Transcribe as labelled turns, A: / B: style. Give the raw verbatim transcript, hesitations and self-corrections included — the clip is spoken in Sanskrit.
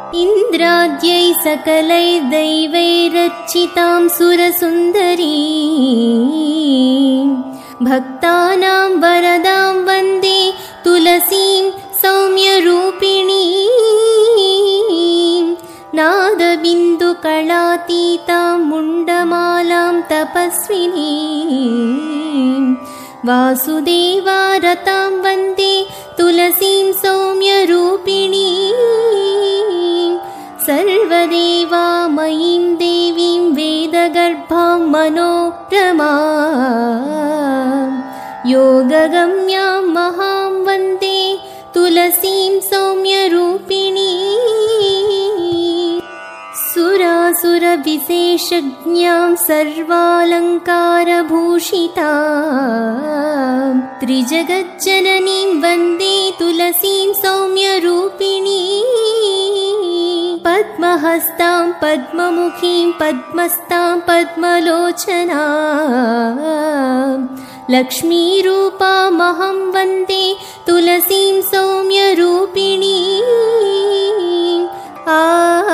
A: इन्द्राद्यै सकलैर्दैवैरर्चितां सुरसुन्दरी भक्तानां वरदां वन्दे तुलसीं सौम्यरूपिणी नादबिन्दुकलातीतां मुण्डमालां तपस्विनी वासुदेवारतां वन्दे तुलसीं सौम्यरूपिणी सर्वदेवामयीं देवीं वेदगर्भां मनोरमां योगगम्यां महां वन्दे तुलसीं सौम्यरूपिणी सुरासुरविशेषज्ञां सर्वालङ्कारभूषितां त्रिजगज्जननीं वन्दे तुलसीं सौम्यरूपिणी पद्महस्तां पद्ममुखीं पद्मस्तां पद्मलोचनां लक्ष्मीरूपामहं वन्दे तुलसीं सौम्यरूपिणी आ